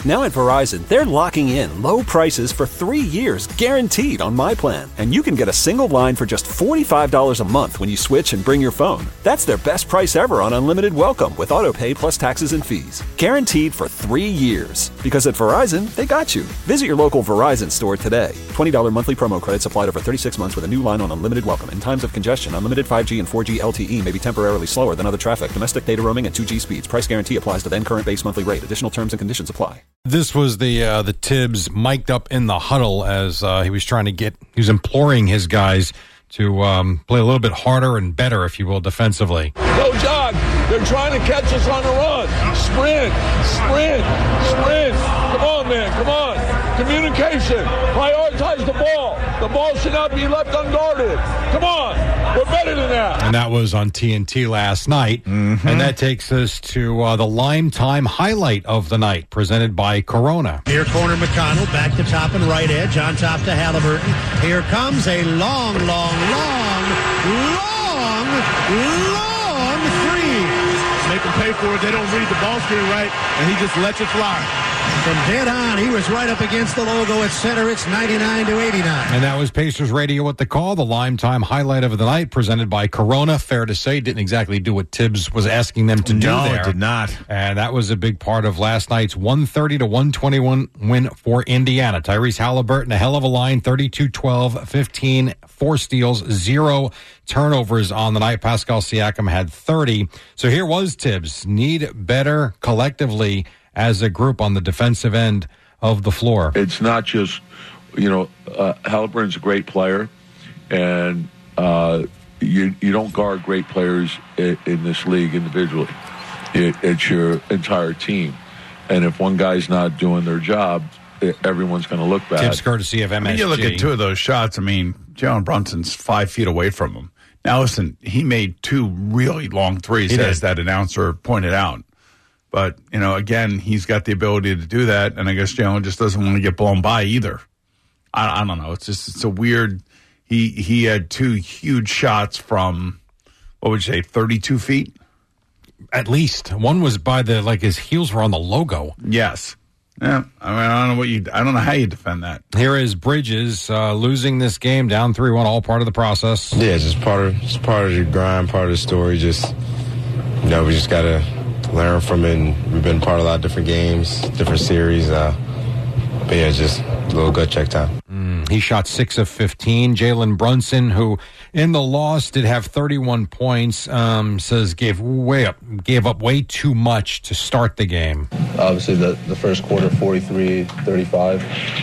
Now at Verizon, they're locking in low prices for 3 years, guaranteed on my plan. And you can get a single line for just $45 a month when you switch and bring your phone. That's their best price ever on unlimited welcome with autopay plus taxes and fees. Guaranteed for 3 years. Because at Verizon, they got you. Visit your local Verizon store today. $20 monthly promo credits applied over 36 months with a new line on unlimited welcome. In times of congestion, unlimited 5G and 4G LTE may be temporarily slower than other traffic. Domestic data roaming at 2G speeds. Price guarantee applies to then current base monthly rate. Additional terms and conditions apply. This was the Tibbs mic'd up in the huddle as he was imploring his guys to play a little bit harder and better, if you will, defensively. Go jog. They're trying to catch us on the run. Sprint. Come on, man. Come on. Communication. Prioritize the ball. The ball should not be left unguarded. Come on. We're better than that. And that was on TNT last night. Mm-hmm. And that takes us to the Lime Time highlight of the night, presented by Corona. Near corner McConnell, back to top and right edge, on top to Halliburton. Here comes a long three. Make them pay for it. They don't read the ball screen right, and he just lets it fly. From dead on, he was right up against the logo at center. It's 99-89. And that was Pacers Radio at the call, the Lime Time highlight of the night, presented by Corona. Fair to say, didn't exactly do what Tibbs was asking them to do there. No, it did not. And that was a big part of last night's 130-121 win for Indiana. Tyrese Halliburton, a hell of a line, 32-12, 15, 4 steals, 0 turnovers on the night. Pascal Siakam had 30. So here was Tibbs. Need better collectively as a group on the defensive end of the floor. It's not just, Halliburton's a great player, and you don't guard great players in this league individually. It's your entire team. And if one guy's not doing their job, everyone's going to look bad. Tips courtesy of MSG. You look at two of those shots, Jalen Brunson's 5 feet away from him. Now, listen, he made 2 really long threes, as that announcer pointed out. But, again, he's got the ability to do that, and I guess Jalen just doesn't want to get blown by either. I don't know. It's a weird – he had 2 huge shots from, what would you say, 32 feet? At least. One was by his heels were on the logo. Yes. Yeah, I don't know how you defend that. Here is Bridges losing this game down 3-1, all part of the process. Yeah, it's part of the grind, part of the story. Just, we just got to learn from it. And we've been part of a lot of different games, different series. But yeah, just a little gut check time. He shot 6 of 15. Jalen Brunson, who in the loss did have 31 points, says gave up way too much to start the game. Obviously, the first quarter, 43-35.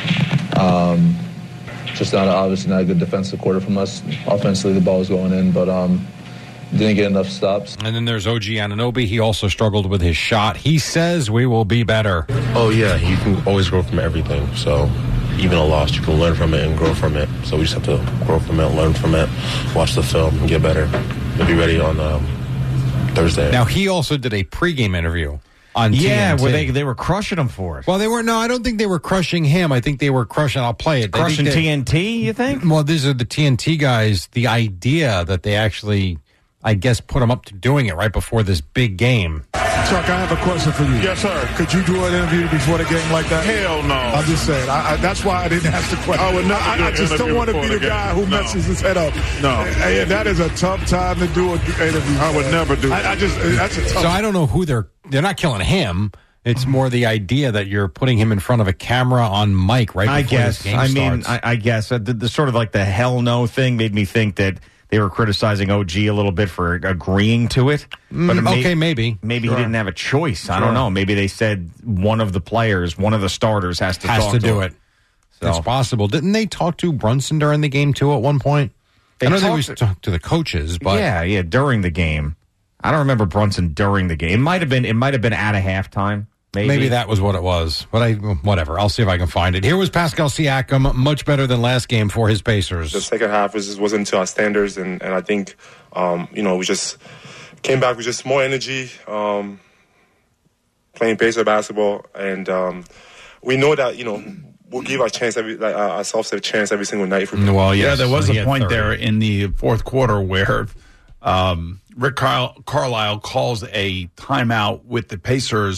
Just not a good defensive quarter from us. Offensively, the ball was going in, but didn't get enough stops. And then there's OG Anunoby. He also struggled with his shot. He says we will be better. Oh, yeah. You can always grow from everything. So even a loss, you can learn from it and grow from it. So we just have to grow from it, learn from it, watch the film, and get better. We'll be ready on Thursday. Now, he also did a pregame interview on TNT. Where they were crushing him for it. Well, I don't think they were crushing him. I think they were crushing, I'll play it. Crushing TNT, you think? Well, these are the TNT guys. The idea that they actually, I guess, put him up to doing it right before this big game. Chuck, I have a question for you. Yes, sir. Could you do an interview before the game like that? Hell no. I'm just saying. That's why I didn't ask the question. I would never I just don't want to be the guy who messes his head up. No. Hey, that is a tough time to do an interview. I would never do that. That's a tough. So I don't know who they're not killing him. It's more the idea that you're putting him in front of a camera on mic right before this game starts. I guess the sort of like the hell no thing made me think that they were criticizing OG a little bit for agreeing to it. But maybe. Maybe he didn't have a choice. Sure. I don't know. Maybe they said one of the starters has to do it. So. It's possible. Didn't they talk to Brunson during the game, too, at one point? I know they always talk to the coaches, but... Yeah, during the game. I don't remember Brunson during the game. It might have been at a halftime. Maybe that was what it was. But whatever. I'll see if I can find it. Here was Pascal Siakam, much better than last game for his Pacers. The second half wasn't to our standards, and I think, we just came back with just more energy, playing Pacer basketball, and we know that, we'll give ourselves a chance every single night. Well, yes. Yeah, there was a point there in the fourth quarter where Rick Carlisle calls a timeout with the Pacers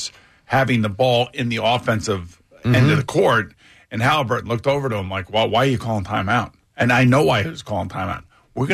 having the ball in the offensive end of the court. And Halliburton looked over to him like, well, why are you calling timeout? And I know why he was calling timeout.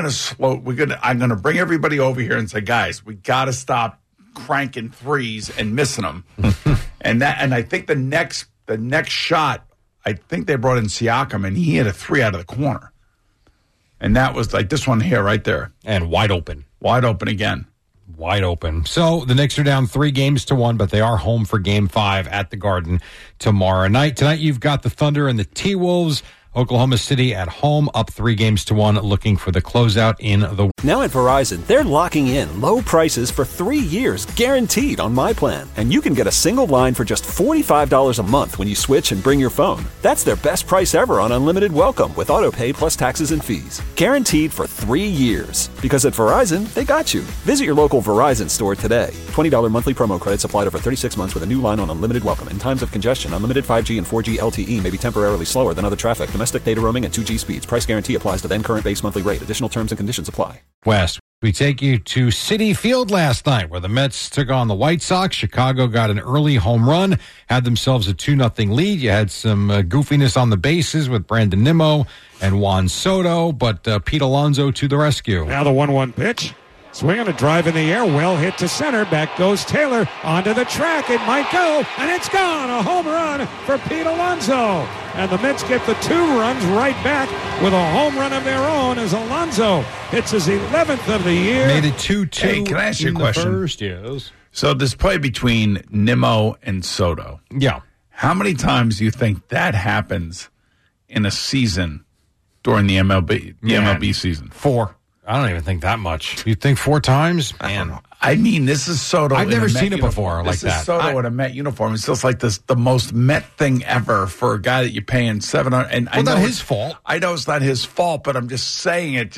I'm going to bring everybody over here and say, guys, we got to stop cranking threes and missing them. and I think the next shot, I think they brought in Siakam, and he hit a three out of the corner. And that was like this one here right there. And wide open. Wide open again. Wide open. So the Knicks are down 3-1, but they are home for Game 5 at the Garden tomorrow night. Tonight you've got the Thunder and the T-Wolves. Oklahoma City at home, up 3-1, looking for the closeout in the... Now at Verizon, they're locking in low prices for 3 years, guaranteed on My Plan. And you can get a single line for just $45 a month when you switch and bring your phone. That's their best price ever on unlimited welcome with auto pay plus taxes and fees. Guaranteed for 3 years. Because at Verizon, they got you. Visit your local Verizon store today. $20 monthly promo credits applied over 36 months with a new line on unlimited welcome. In times of congestion, unlimited 5G and 4G LTE may be temporarily slower than other traffic. Domestic data roaming and 2G speeds. Price guarantee applies to then current base monthly rate. Additional terms and conditions apply. West. We take you to Citi Field last night where the Mets took on the White Sox. Chicago got an early home run, had themselves a 2-0 lead. You had some goofiness on the bases with Brandon Nimmo and Juan Soto, but Pete Alonso to the rescue. Now the 1-1 pitch. Swing on a drive in the air, well hit to center. Back goes Taylor onto the track. It might go, and it's gone. A home run for Pete Alonso. And the Mets get the 2 runs right back with a home run of their own as Alonso hits his 11th of the year. Made it 2-2. Hey, can I ask you a question? First, yes. So this play between Nimmo and Soto. Yeah. How many times do you think that happens in a season during the MLB season? 4. I don't even think that much. You think 4 times? Man. I mean, this is Soto. I've never seen it before like that. This is Soto in a Met uniform. It's just like the most Met thing ever for a guy that you're paying $700. And well, not his fault. I know it's not his fault, but I'm just saying it.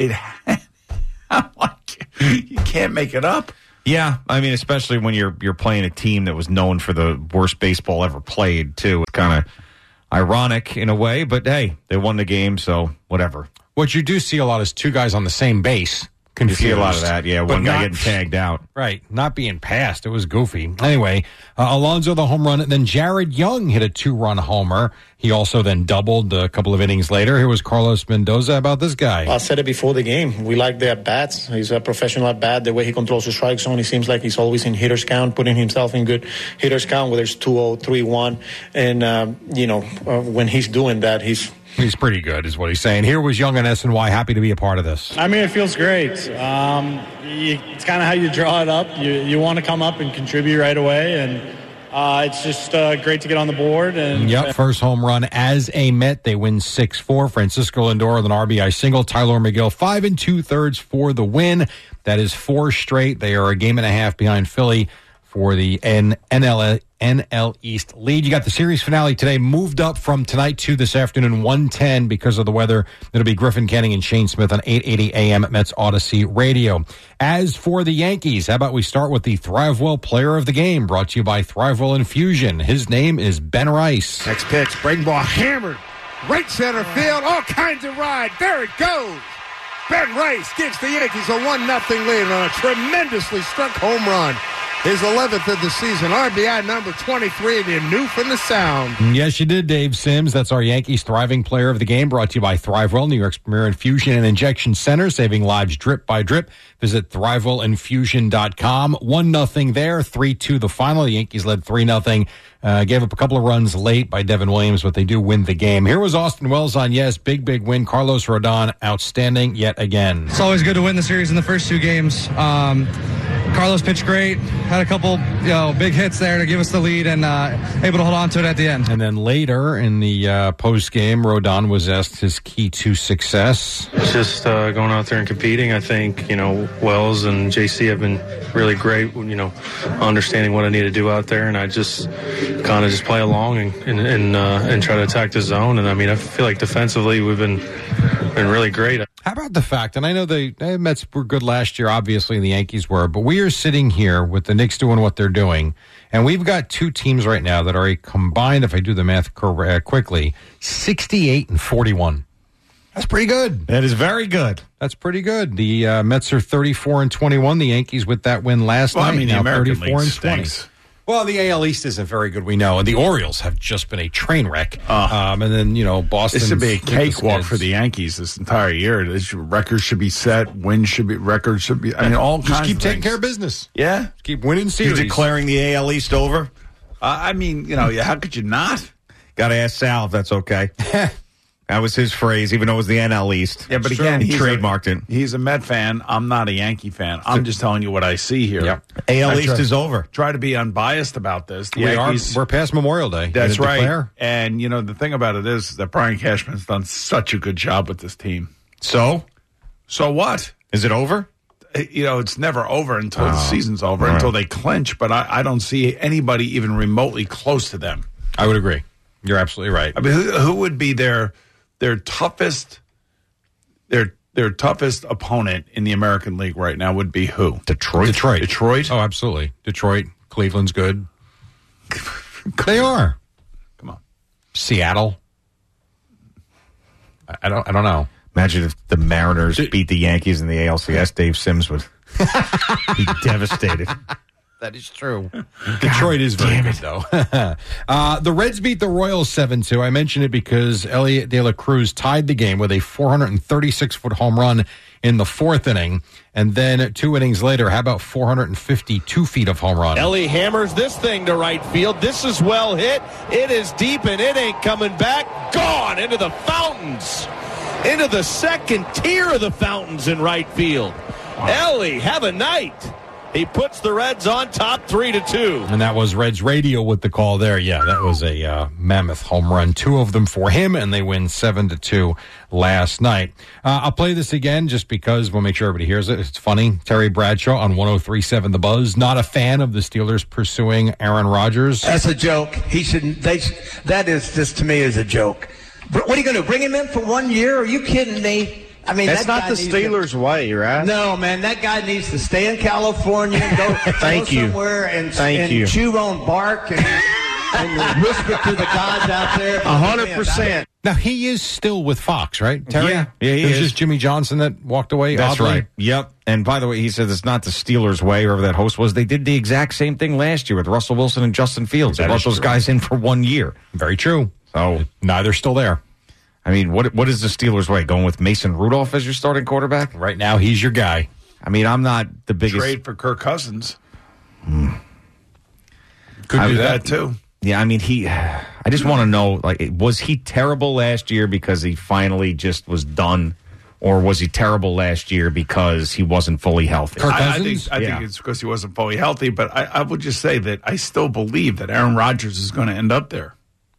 You can't make it up. Yeah, I mean, especially when you're playing a team that was known for the worst baseball ever played, too. It's kind of ironic in a way, but hey, they won the game, so whatever. What you do see a lot is 2 guys on the same base. Confused. You see a lot of that, yeah. One guy getting tagged out. Right, not being passed. It was goofy. Anyway, Alonso the home run, and then Jared Young hit a 2-run homer. He also then doubled a couple of innings later. Here was Carlos Mendoza about this guy. I said it before the game. We like the at-bats. He's a professional at-bat. The way he controls the strike zone, he seems like he's always in hitter's count, putting himself in good hitter's count, whether it's 2-0, 3-1. And, when he's doing that, He's pretty good, is what he's saying. Here was Young and SNY, happy to be a part of this. I mean, it feels great. It's kind of how you draw it up. You want to come up and contribute right away, and it's just great to get on the board. And first home run as a Met. They win 6-4. Francisco Lindor with an RBI single. Tyler Miguel 5 2/3 for the win. That is 4 straight. They are a game and a half behind Philly for the NL East lead. You got the series finale today, moved up from tonight to this afternoon, 1:10 because of the weather. It'll be Griffin Canning and Shane Smith on 880 AM Mets Odyssey Radio. As for the Yankees, how about we start with the Thrivewell Player of the Game, brought to you by Thrivewell Infusion. His name is Ben Rice. Next pitch, breaking ball hammered, right center field, all kinds of ride. There it goes. Ben Rice gives the Yankees a 1-0 lead on a tremendously struck home run. His 11th of the season, RBI number 23, and you knew from the sound. Yes, you did, Dave Sims. That's our Yankees Thriving Player of the Game, brought to you by Thrivewell, New York's premier infusion and injection center, saving lives drip by drip. Visit ThrivewellInfusion.com. 1-0 there, 3-2 the final. The Yankees led 3-0. Gave up a couple of runs late by Devin Williams, but they do win the game. Here was Austin Wells on Yes, big win. Carlos Rodon, outstanding yet again. It's always good to win the series in the first 2 games. Carlos pitched great, had a couple big hits there to give us the lead, and able to hold on to it at the end. And then later in the post game, Rodon was asked his key to success. It's just going out there and competing. I think Wells and JC have been really great. Understanding what I need to do out there, and I just kind of just play along and try to attack the zone. And I mean, I feel like defensively we've been really great. How about the fact, and I know the Mets were good last year, obviously, and the Yankees were, but we are sitting here with the Knicks doing what they're doing, and we've got 2 teams right now that are a combined, if I do the math quickly, 68-41. That's pretty good. That is very good. That's pretty good. The Mets are 34-21. The Yankees with that win last night. I mean, the now American 34 League and 20. stinks. Well, the AL East isn't very good, we know, and the Orioles have just been a train wreck. And then, Boston. This should be a cakewalk for the Yankees this entire year. Records should be set, records should be, all kinds of things. Just keep taking care of business. Yeah. Just keep winning series. You're declaring the AL East over? How could you not? Got to ask Sal if that's okay. That was his phrase, even though it was the NL East. Yeah, but again, he trademarked it. He's a Met fan. I'm not a Yankee fan. I'm just telling you what I see here. Yep. AL East is over. Try to be unbiased about this. We're past Memorial Day. That's right. Declare? And, the thing about it is that Brian Cashman's done such a good job with this team. So what? Is it over? It's never over until the season's over, until they clinch. But I don't see anybody even remotely close to them. I would agree. You're absolutely right. I mean, who would be their toughest opponent in the American League right now would be who? Detroit. Oh, absolutely. Detroit. Cleveland's good. They are. Come on. Seattle. I don't know. Imagine if the Mariners beat the Yankees in the ALCS. Dave Sims would be devastated. That is true. Detroit is very good, though. The Reds beat the Royals 7-2. I mention it because Elliot De La Cruz tied the game with a 436-foot home run in the fourth inning. And then 2 innings later, how about 452 feet of home run? Ellie hammers this thing to right field. This is well hit. It is deep, and it ain't coming back. Gone into the fountains. Into the second tier of the fountains in right field. Ellie, have a night. He puts the Reds on top 3-2. And that was Reds radio with the call there. Yeah, that was a mammoth home run. 2 of them for him, and they win 7-2 last night. I'll play this again just because we'll make sure everybody hears it. It's funny. Terry Bradshaw on 103.7 The Buzz. Not a fan of the Steelers pursuing Aaron Rodgers. That's a joke. He shouldn't. That is just, to me, is a joke. What are you going to bring him in for 1 year? Are you kidding me? I mean, that's not the Steelers' way, right? No, man, that guy needs to stay in California and go somewhere and chew on bark and whisper to the gods out there. 100%. Now, he is still with Fox, right, Terry? Yeah, he is. is. Just Jimmy Johnson that walked away. That's oddly. right. Yep. And by the way, he said it's not the Steelers' way, whoever that host was. They did the exact same thing last year with Russell Wilson and Justin Fields. They brought those guys in for 1 year. Very true. So neither still there. I mean, what is the Steelers' way? Going with Mason Rudolph as your starting quarterback? Right now, he's your guy. I mean, I'm not the biggest. Trade for Kirk Cousins. Could do that, too. Yeah, I mean, I just want to know, was he terrible last year because he finally just was done? Or was he terrible last year because he wasn't fully healthy? I think it's because he wasn't fully healthy, but I would just say that I still believe that Aaron Rodgers is going to end up there.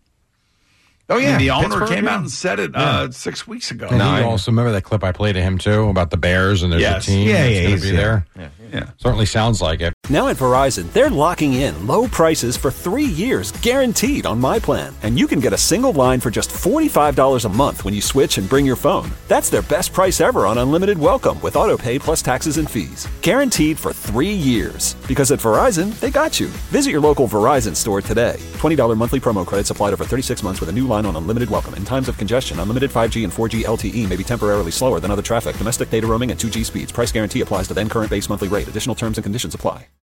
Oh, yeah. I mean, the owner Pittsburgh, came out and said it 6 weeks ago. And he also, remember that clip I played of him, too, about the Bears and there's a team that's going to be there? Yeah. Certainly sounds like it. Now at Verizon, they're locking in low prices for 3 years, guaranteed on My Plan. And you can get a single line for just $45 a month when you switch and bring your phone. That's their best price ever on unlimited welcome with auto pay plus taxes and fees. Guaranteed for 3 years. Because at Verizon, they got you. Visit your local Verizon store today. $20 monthly promo credits applied over 36 months with a new line on unlimited welcome. In times of congestion, unlimited 5G and 4G LTE may be temporarily slower than other traffic. Domestic data roaming and 2G speeds. Price guarantee applies to then current base monthly rate. Additional terms and conditions apply.